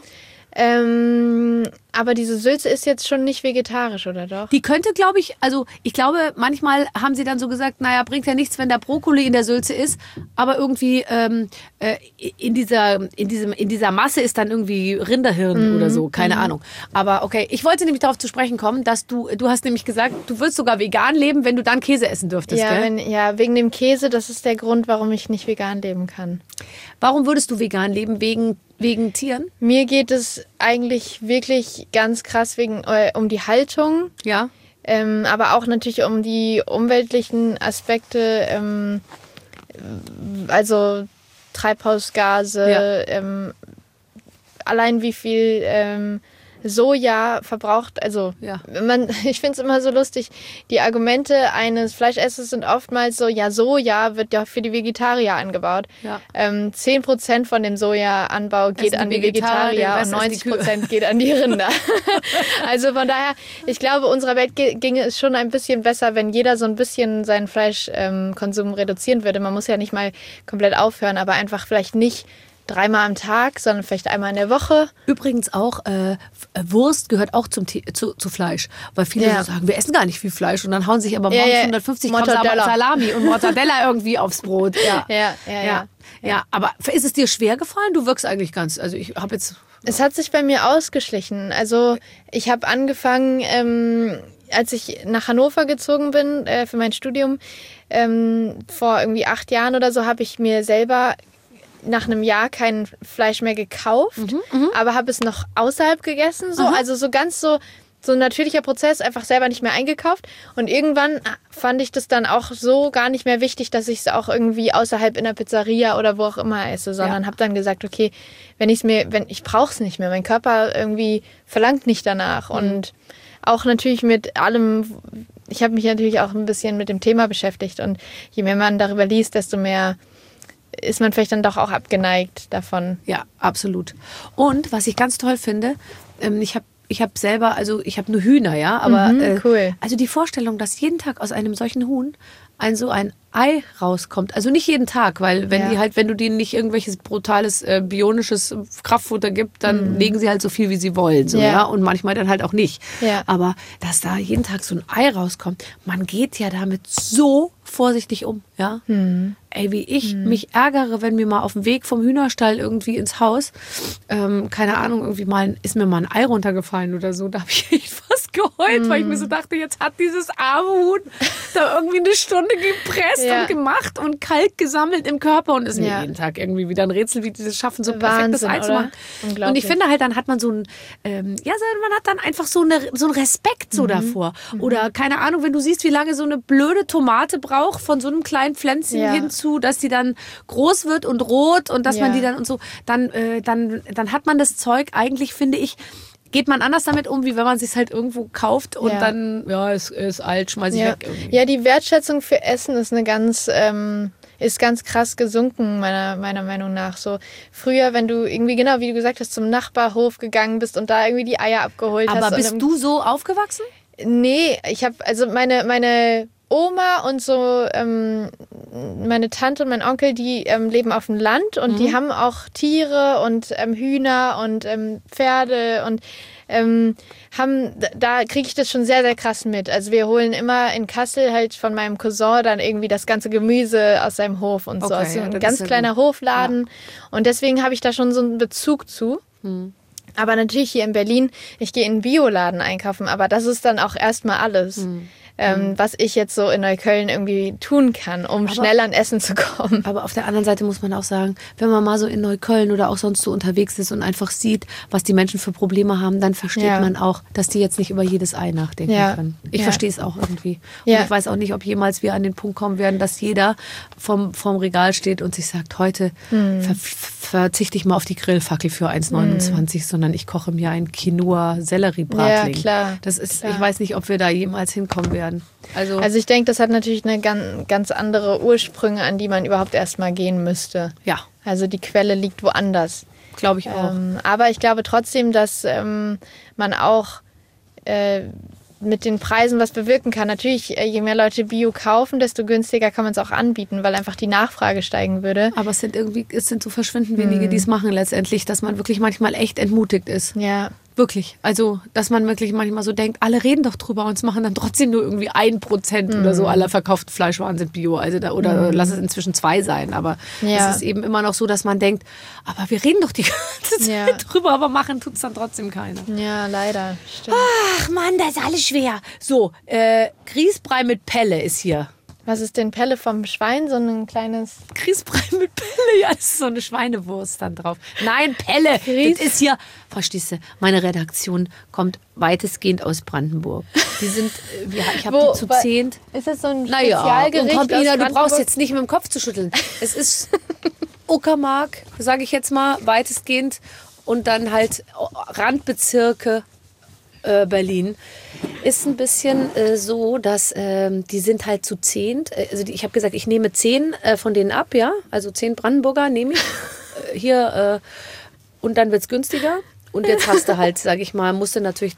Aber diese Sülze ist jetzt schon nicht vegetarisch, oder doch? Die könnte, glaube ich, ich glaube, manchmal haben sie dann so gesagt, naja, bringt ja nichts, wenn da Brokkoli in der Sülze ist, aber irgendwie in dieser Masse ist dann irgendwie Rinderhirn oder so, keine Ahnung. Aber okay, ich wollte nämlich darauf zu sprechen kommen, dass du hast nämlich gesagt, du würdest sogar vegan leben, wenn du dann Käse essen dürftest, ja, gell? Wegen dem Käse, das ist der Grund, warum ich nicht vegan leben kann. Warum würdest du vegan leben? Wegen Tieren? Mir geht es eigentlich wirklich ganz krass um die Haltung. Ja. Aber auch natürlich um die umweltlichen Aspekte, also Treibhausgase, allein wie viel Soja verbraucht, also ich finde es immer so lustig, die Argumente eines Fleischessers sind oftmals so, ja, Soja wird ja für die Vegetarier angebaut. Ja. 10% von dem Sojaanbau geht an die Vegetarier und 90% geht an die Rinder. Also von daher, ich glaube, unserer Welt ginge es schon ein bisschen besser, wenn jeder so ein bisschen seinen Fleischkonsum reduzieren würde. Man muss ja nicht mal komplett aufhören, aber einfach vielleicht nicht 3-mal am Tag, sondern vielleicht einmal in der Woche. Übrigens auch, Wurst gehört auch zu Fleisch. Weil viele so sagen, wir essen gar nicht viel Fleisch und dann hauen sich aber morgens 150 Gramm Salami und Mortadella irgendwie aufs Brot. Ja, aber ist es dir schwer gefallen? Du wirkst eigentlich ganz, also ich habe jetzt... Es hat sich bei mir ausgeschlichen. Also ich habe angefangen, als ich nach Hannover gezogen bin für mein Studium, vor irgendwie 8 Jahren oder so, habe ich mir selber nach einem Jahr kein Fleisch mehr gekauft, aber habe es noch außerhalb gegessen. So. Also so ganz so ein natürlicher Prozess, einfach selber nicht mehr eingekauft. Und irgendwann fand ich das dann auch so gar nicht mehr wichtig, dass ich es auch irgendwie außerhalb in der Pizzeria oder wo auch immer esse, sondern habe dann gesagt, okay, ich brauche es nicht mehr. Mein Körper irgendwie verlangt nicht danach. Und auch natürlich mit allem, ich habe mich natürlich auch ein bisschen mit dem Thema beschäftigt. Und je mehr man darüber liest, desto mehr ist man vielleicht dann doch auch abgeneigt davon. Ja, absolut. Und was ich ganz toll finde, ich habe selber, also ich habe nur Hühner, ja, aber cool. Also die Vorstellung, dass jeden Tag aus einem solchen Huhn so ein Ei rauskommt. Also nicht jeden Tag, weil wenn du denen nicht irgendwelches brutales bionisches Kraftfutter gibt, dann legen sie halt so viel, wie sie wollen. So, ja. Und manchmal dann halt auch nicht. Ja. Aber dass da jeden Tag so ein Ei rauskommt, man geht ja damit so vorsichtig um. Ja? Ey, wie ich mich ärgere, wenn mir mal auf dem Weg vom Hühnerstall irgendwie ins Haus, keine Ahnung, irgendwie ist mir mal ein Ei runtergefallen oder so. Da habe ich echt fast geheult, weil ich mir so dachte, jetzt hat dieses arme Huhn da irgendwie eine Stunde gepresst und gemacht und Kalk gesammelt im Körper und ist mir jeden Tag irgendwie wieder ein Rätsel, wie die das schaffen, so ein perfektes Ei zu machen. Und ich finde halt, dann hat man so man hat dann einfach so einen Respekt so davor. Oder keine Ahnung, wenn du siehst, wie lange so eine blöde Tomate braucht, von so einem kleinen Pflänzchen hinzu, dass die dann groß wird und rot und dass man die dann und so, dann hat man das Zeug eigentlich, finde ich, geht man anders damit um, wie wenn man es sich halt irgendwo kauft und dann, es ist alt, schmeiß ich weg. Irgendwie. Ja, die Wertschätzung für Essen ist eine ganz ist ganz krass gesunken, meiner Meinung nach. So früher, wenn du irgendwie, genau wie du gesagt hast, zum Nachbarhof gegangen bist und da irgendwie die Eier abgeholt hast. Aber bist du so aufgewachsen? Nee, ich habe, also meine Oma und so, meine Tante und mein Onkel, die leben auf dem Land und die haben auch Tiere und Hühner und Pferde und da kriege ich das schon sehr, sehr krass mit. Also wir holen immer in Kassel halt von meinem Cousin dann irgendwie das ganze Gemüse aus seinem Hof und so. Also ein ganz kleiner Hofladen. Ja. Und deswegen habe ich da schon so einen Bezug zu. Aber natürlich hier in Berlin, ich gehe in einen Bioladen einkaufen, aber das ist dann auch erstmal alles. Was ich jetzt so in Neukölln irgendwie tun kann, um schnell an Essen zu kommen. Aber auf der anderen Seite muss man auch sagen, wenn man mal so in Neukölln oder auch sonst so unterwegs ist und einfach sieht, was die Menschen für Probleme haben, dann versteht man auch, dass die jetzt nicht über jedes Ei nachdenken können. Ich verstehe es auch irgendwie. Und ich weiß auch nicht, ob jemals wir an den Punkt kommen werden, dass jeder vorm Regal steht und sich sagt, heute verzichte ich mal auf die Grillfackel für 1,29, sondern ich koche mir ein Quinoa-Sellerie-Bratling. Ja, klar. Das ist, ich weiß nicht, ob wir da jemals hinkommen werden. Also ich denke, das hat natürlich eine ganz andere Ursprünge, an die man überhaupt erstmal gehen müsste. Ja. Also die Quelle liegt woanders. Glaube ich auch. Aber ich glaube trotzdem, dass man auch mit den Preisen was bewirken kann. Natürlich, je mehr Leute Bio kaufen, desto günstiger kann man es auch anbieten, weil einfach die Nachfrage steigen würde. Aber es sind so verschwindend wenige, die es machen letztendlich, dass man wirklich manchmal echt entmutigt ist. Ja. Wirklich. Also, dass man wirklich manchmal so denkt, alle reden doch drüber und es machen dann trotzdem nur irgendwie 1% oder so aller verkauften Fleischwaren sind Bio. Also oder lass es inzwischen 2 sein. Aber es ist eben immer noch so, dass man denkt, aber wir reden doch die ganze Zeit drüber, aber machen tut es dann trotzdem keiner. Ja, leider. Stimmt. Ach Mann, das ist alles schwer. So, Grießbrei mit Pelle ist hier. Was ist denn Pelle vom Schwein? So ein kleines... Grießbrei mit Pelle, ja, das ist so eine Schweinewurst dann drauf. Nein, Pelle, das ist hier... Verstehst du, meine Redaktion kommt weitestgehend aus Brandenburg. Die sind, ich habe die zu 10. Ist das so ein Spezialgericht? Und Ina, du brauchst jetzt nicht mit dem Kopf zu schütteln. Es ist Uckermark, sage ich jetzt mal, weitestgehend. Und dann halt Randbezirke Berlin. Ist ein bisschen so, dass die sind halt zu 10. Also ich habe gesagt, ich nehme 10 von denen ab, ja. Also 10 Brandenburger nehme ich hier und dann wird es günstiger. Und jetzt hast du halt, sage ich mal, musst du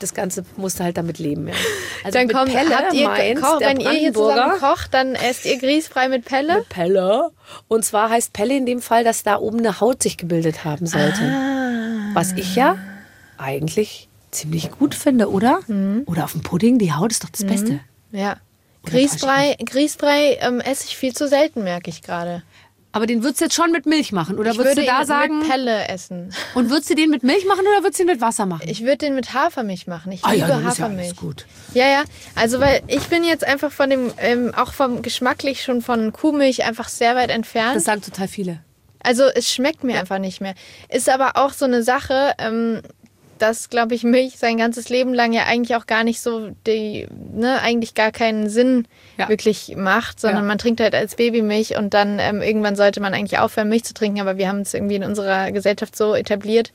halt damit leben. Ja. Also dann mit Pelle, habt ihr wenn ihr hier zusammen kocht, dann esst ihr Grießbrei mit Pelle? Mit Pelle. Und zwar heißt Pelle in dem Fall, dass da oben eine Haut sich gebildet haben sollte. Was ich ja eigentlich ziemlich gut finde, oder? Oder auf dem Pudding, die Haut ist doch das Beste. Ja. Grießbrei esse ich viel zu selten, merke ich gerade. Aber den würdest du jetzt schon mit Milch machen? Oder würdest du da sagen... mit Pelle essen. Und würdest du den mit Milch machen oder würdest du den mit Wasser machen? Ich würde den mit Hafermilch machen. Ich liebe Hafermilch. Ist ja alles gut. Ja. Also, weil ich bin jetzt einfach von dem, auch vom geschmacklich schon von Kuhmilch einfach sehr weit entfernt. Das sagen total viele. Also, es schmeckt mir einfach nicht mehr. Ist aber auch so eine Sache... dass, glaube ich, Milch sein ganzes Leben lang ja eigentlich auch gar nicht so eigentlich gar keinen Sinn wirklich macht, sondern man trinkt halt als Baby Milch und dann irgendwann sollte man eigentlich aufhören, Milch zu trinken, aber wir haben es irgendwie in unserer Gesellschaft so etabliert.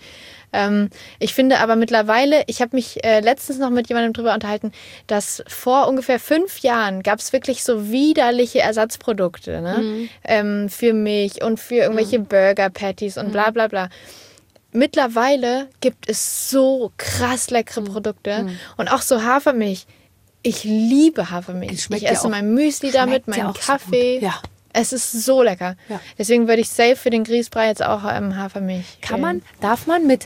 Ich finde aber mittlerweile, ich habe mich letztens noch mit jemandem drüber unterhalten, dass vor ungefähr 5 Jahren gab es wirklich so widerliche Ersatzprodukte, ne? Für Milch und für irgendwelche Burger-Patties und bla bla bla. Mittlerweile gibt es so krass leckere Produkte und auch so Hafermilch. Ich liebe Hafermilch. Ich esse mein Müsli damit, meinen Kaffee. So ja. Es ist so lecker. Ja. Deswegen würde ich safe für den Grießbrei jetzt auch Hafermilch. Darf man mit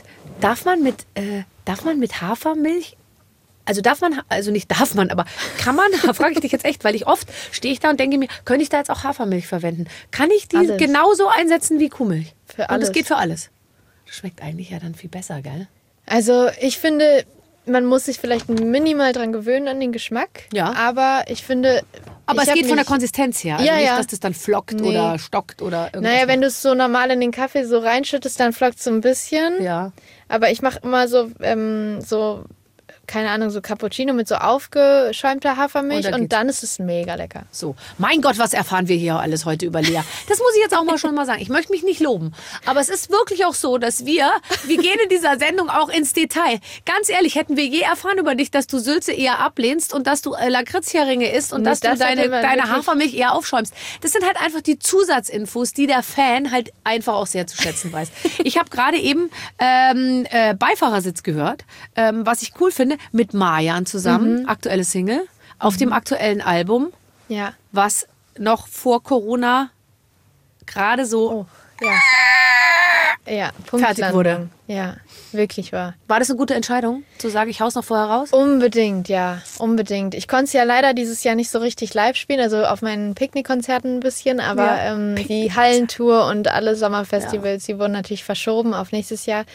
Hafermilch? Aber kann man, frage ich dich jetzt echt, weil stehe ich da und denke mir, könnte ich da jetzt auch Hafermilch verwenden? Kann ich die genauso einsetzen wie Kuhmilch? Für alles. Und es geht für alles. Das schmeckt eigentlich ja dann viel besser, gell? Also ich finde, man muss sich vielleicht minimal dran gewöhnen an den Geschmack. Ja. Aber ich finde... Aber es geht von der Konsistenz her. Also nicht, dass das dann flockt oder stockt oder irgendwas. Naja, wenn du es so normal in den Kaffee so reinschüttest, dann flockt es so ein bisschen. Ja. Aber ich mache immer so keine Ahnung, so Cappuccino mit so aufgeschäumter Hafermilch und dann ist es mega lecker. So, mein Gott, was erfahren wir hier alles heute über Lea? Das muss ich jetzt auch mal schon mal sagen. Ich möchte mich nicht loben, aber es ist wirklich auch so, dass wir gehen in dieser Sendung auch ins Detail. Ganz ehrlich, hätten wir je erfahren über dich, dass du Sülze eher ablehnst und dass du Lakritzheringe isst und dass du deine Hafermilch eher aufschäumst. Das sind halt einfach die Zusatzinfos, die der Fan halt einfach auch sehr zu schätzen weiß. Ich habe gerade eben Beifahrersitz gehört, was ich cool finde, mit Marjan zusammen, aktuelle Single, auf dem aktuellen Album, was noch vor Corona gerade so fertig wurde. Ja, wirklich wahr. War das eine gute Entscheidung, zu sagen, ich hau's noch vorher raus? Unbedingt, ja, unbedingt. Ich konnte es ja leider dieses Jahr nicht so richtig live spielen, also auf meinen Picknickkonzerten ein bisschen, aber die Hallentour und alle Sommerfestivals, die wurden natürlich verschoben auf nächstes Jahr.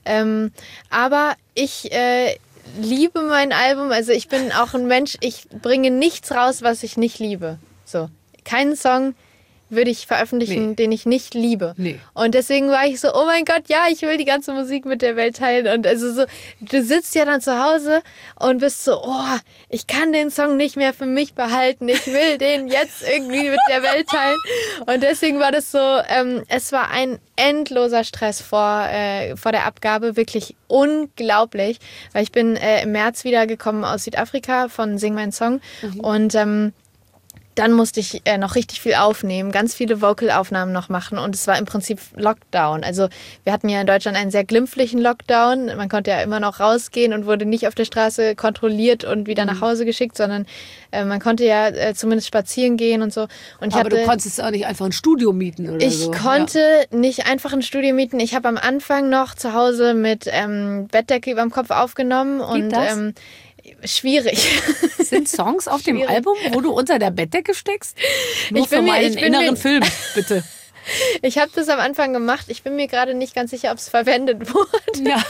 Aber ich liebe mein Album, also ich bin auch ein Mensch, ich bringe nichts raus, was ich nicht liebe. So, keinen Song würde ich veröffentlichen, den ich nicht liebe. Nee. Und deswegen war ich so, oh mein Gott, ja, ich will die ganze Musik mit der Welt teilen. Und also so, du sitzt ja dann zu Hause und bist so, oh, ich kann den Song nicht mehr für mich behalten. Ich will den jetzt irgendwie mit der Welt teilen. Und deswegen war das so, es war ein endloser Stress vor der Abgabe, wirklich unglaublich. Weil ich bin im März wiedergekommen aus Südafrika von Sing Mein Song und dann musste ich noch richtig viel aufnehmen, ganz viele Vocalaufnahmen noch machen und es war im Prinzip Lockdown. Also wir hatten ja in Deutschland einen sehr glimpflichen Lockdown. Man konnte ja immer noch rausgehen und wurde nicht auf der Straße kontrolliert und wieder nach Hause geschickt, sondern man konnte ja zumindest spazieren gehen und so. Und aber du konntest auch nicht einfach ein Studio mieten oder so? Ich konnte nicht einfach ein Studio mieten. Ich habe am Anfang noch zu Hause mit Bettdecke über dem Kopf aufgenommen. Geht das? Schwierig. Sind Songs auf dem Album, wo du unter der Bettdecke steckst? Nur für meinen inneren Film, bitte. Ich habe das am Anfang gemacht. Ich bin mir gerade nicht ganz sicher, ob es verwendet wurde. Ja.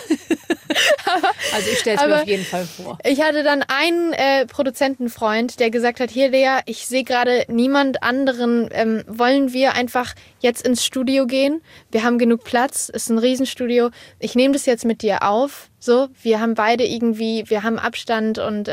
Also ich stelle es mir auf jeden Fall vor. Ich hatte dann einen Produzentenfreund, der gesagt hat, hier Lea, ich sehe gerade niemand anderen. Wollen wir einfach jetzt ins Studio gehen? Wir haben genug Platz, es ist ein Riesenstudio. Ich nehme das jetzt mit dir auf. So, wir haben beide wir haben Abstand und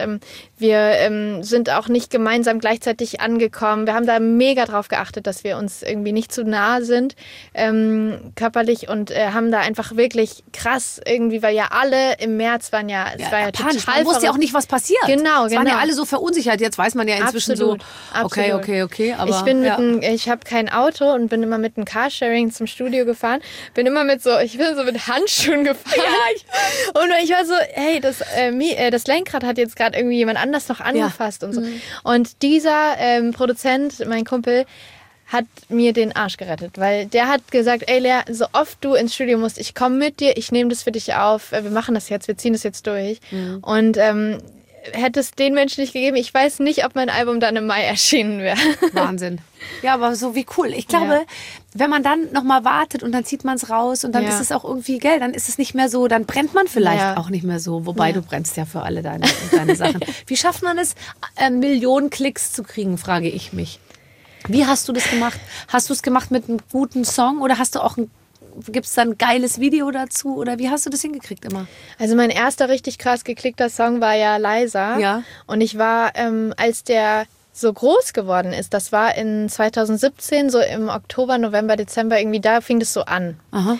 wir sind auch nicht gemeinsam gleichzeitig angekommen. Wir haben da mega drauf geachtet, dass wir uns irgendwie nicht zu nah sind, körperlich und haben da einfach wirklich krass irgendwie, weil ja alle im März waren ja, es war ja panisch. Man wusste ja auch nicht, was passiert. Genau. Es waren ja alle so verunsichert. Jetzt weiß man ja inzwischen absolut. Okay. Aber ich habe kein Auto und bin immer mit einem Carsharing zum Studio gefahren. Ich bin so mit Handschuhen gefahren. Ja, und ich war so, hey, das Lenkrad hat jetzt gerade irgendwie jemand anders noch angefasst und so. Und dieser Produzent, mein Kumpel, hat mir den Arsch gerettet, weil der hat gesagt, ey Lea, so oft du ins Studio musst, ich komme mit dir, ich nehme das für dich auf, wir machen das jetzt, wir ziehen das jetzt durch. Und hätte es den Menschen nicht gegeben, ich weiß nicht, ob mein Album dann im Mai erschienen wäre. Wahnsinn. Ja, aber so wie cool. Ich glaube, wenn man dann nochmal wartet und dann zieht man es raus und dann ist es auch irgendwie, dann ist es nicht mehr so, dann brennt man vielleicht auch nicht mehr so. Wobei du brennst ja für alle deine Sachen. Wie schafft man es, Millionen Klicks zu kriegen, frage ich mich. Wie hast du das gemacht? Hast du es gemacht mit einem guten Song oder gibt es da ein geiles Video dazu oder wie hast du das hingekriegt immer? Also mein erster richtig krass geklickter Song war ja Leiser. Ja. Und ich war, als der so groß geworden ist, das war in 2017, so im Oktober, November, Dezember, irgendwie da fing das so an. Aha.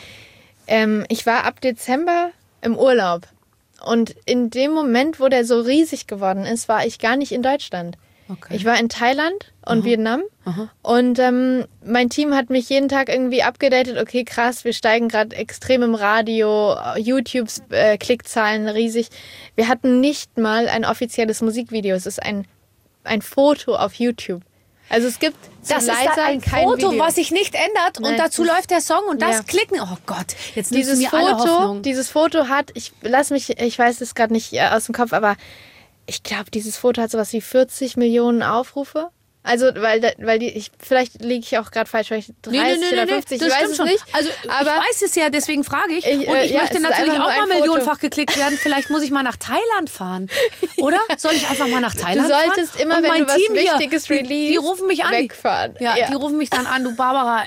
Ich war ab Dezember im Urlaub und in dem Moment, wo der so riesig geworden ist, war ich gar nicht in Deutschland. Okay. Ich war in Thailand und Vietnam und mein Team hat mich jeden Tag irgendwie abgedatet. Okay, krass, wir steigen gerade extrem im Radio, YouTubes Klickzahlen riesig. Wir hatten nicht mal ein offizielles Musikvideo. Es ist ein Foto auf YouTube. Also es gibt das ist da ein Foto, was sich nicht ändert und dazu läuft der Song und das klicken. Oh Gott, jetzt nimmst du mir alle Hoffnung. Dieses Foto hat, ich weiß es gerade nicht aus dem Kopf, aber ich glaube, dieses Foto hat sowas wie 40 Millionen Aufrufe. Also, vielleicht liege ich auch gerade falsch, vielleicht 30 oder 50, ich weiß es nicht. Also, aber ich weiß es ja, deswegen frage ich. Und ich möchte natürlich auch mal millionenfach geklickt werden. Vielleicht muss ich mal nach Thailand fahren. Oder? Soll ich einfach mal nach Thailand fahren? Du solltest immer, wenn du was Wichtiges release, die rufen mich an. Wegfahren. Ja, die rufen mich dann an. Du Barbara,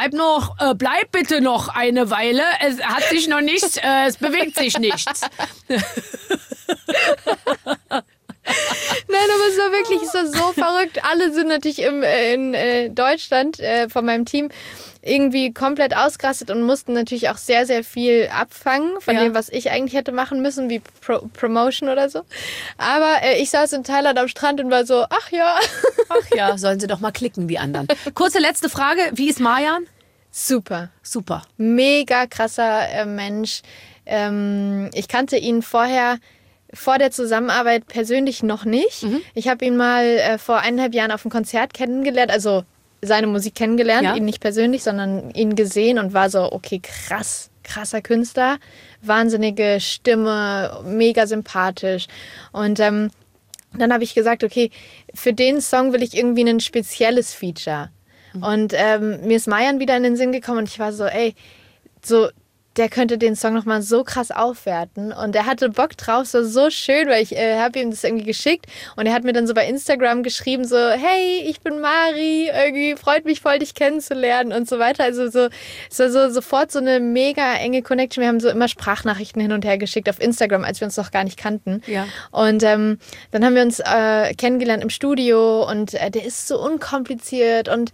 bleib bitte noch eine Weile. Es hat sich noch nichts, es bewegt sich nichts. Nein, aber es war wirklich so verrückt. Alle sind natürlich in Deutschland von meinem Team irgendwie komplett ausgerastet und mussten natürlich auch sehr, sehr viel abfangen von dem, was ich eigentlich hätte machen müssen, wie Promotion oder so. Aber ich saß in Thailand am Strand und war so, ach ja, sollen sie doch mal klicken, die anderen. Kurze letzte Frage, wie ist Marjan? Super. Mega krasser Mensch. Ich kannte ihn vor der Zusammenarbeit persönlich noch nicht. Ich habe ihn mal vor 1,5 Jahren auf einem Konzert kennengelernt, also seine Musik kennengelernt, ihn nicht persönlich, sondern ihn gesehen und war so, okay, krasser Künstler, wahnsinnige Stimme, mega sympathisch. Und dann habe ich gesagt, okay, für den Song will ich irgendwie ein spezielles Feature. Und mir ist Marjan wieder in den Sinn gekommen und ich war so, der könnte den Song nochmal so krass aufwerten. Und er hatte Bock drauf, so schön, weil ich habe ihm das irgendwie geschickt. Und er hat mir dann so bei Instagram geschrieben, so, hey, ich bin Mari, irgendwie freut mich voll, dich kennenzulernen und so weiter. Also sofort so eine mega enge Connection. Wir haben so immer Sprachnachrichten hin und her geschickt auf Instagram, als wir uns noch gar nicht kannten. Ja. Und dann haben wir uns kennengelernt im Studio und der ist so unkompliziert und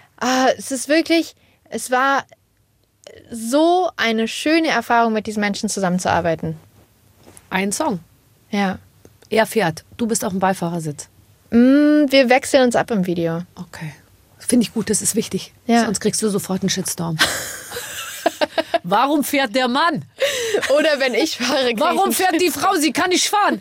es war so eine schöne Erfahrung, mit diesen Menschen zusammenzuarbeiten. Ein Song. Ja. Er fährt, du bist auf dem Beifahrersitz. Wir wechseln uns ab im Video. Okay. Finde ich gut, das ist wichtig. Ja. Sonst kriegst du sofort einen Shitstorm. Warum fährt der Mann? Oder wenn ich fahre, warum fährt die Frau? Sie kann nicht fahren.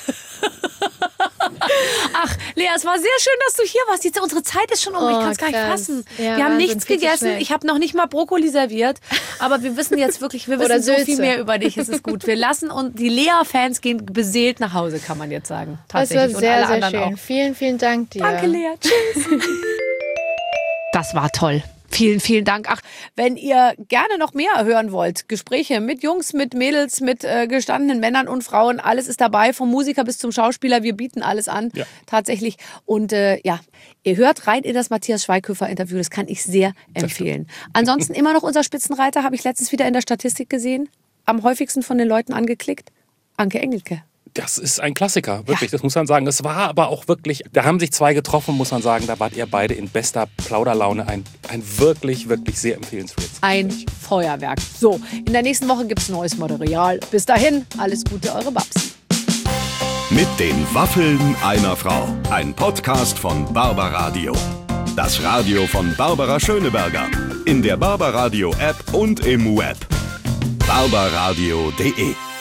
Ach, Lea, es war sehr schön, dass du hier warst. Jetzt, unsere Zeit ist schon um. Ich kann es gar nicht fassen. Ja, wir haben nichts gegessen. Ich habe noch nicht mal Brokkoli serviert. Aber wir wissen jetzt wirklich, wir wissen so viel mehr über dich. Es ist gut. Wir lassen und die Lea-Fans gehen beseelt nach Hause, kann man jetzt sagen. Tatsächlich. Das war sehr, und alle sehr anderen schön. Auch. Vielen, vielen Dank dir. Danke, Lea. Tschüss. Das war toll. Vielen, vielen Dank. Ach, wenn ihr gerne noch mehr hören wollt, Gespräche mit Jungs, mit Mädels, mit gestandenen Männern und Frauen, alles ist dabei, vom Musiker bis zum Schauspieler, wir bieten alles an, tatsächlich. Und ihr hört rein in das Matthias Schweighöfer-Interview, das kann ich sehr empfehlen. Ansonsten immer noch unser Spitzenreiter, habe ich letztens wieder in der Statistik gesehen, am häufigsten von den Leuten angeklickt, Anke Engelke. Das ist ein Klassiker, wirklich, das muss man sagen. Es war aber auch wirklich, da haben sich zwei getroffen, muss man sagen, da wart ihr beide in bester Plauderlaune. Ein wirklich, wirklich sehr empfehlenswert. Ein Feuerwerk. So, in der nächsten Woche gibt es neues Material. Bis dahin, alles Gute, eure Babsi. Mit den Waffeln einer Frau. Ein Podcast von Barbaradio. Das Radio von Barbara Schöneberger. In der Barbaradio App und im Web. barbaradio.de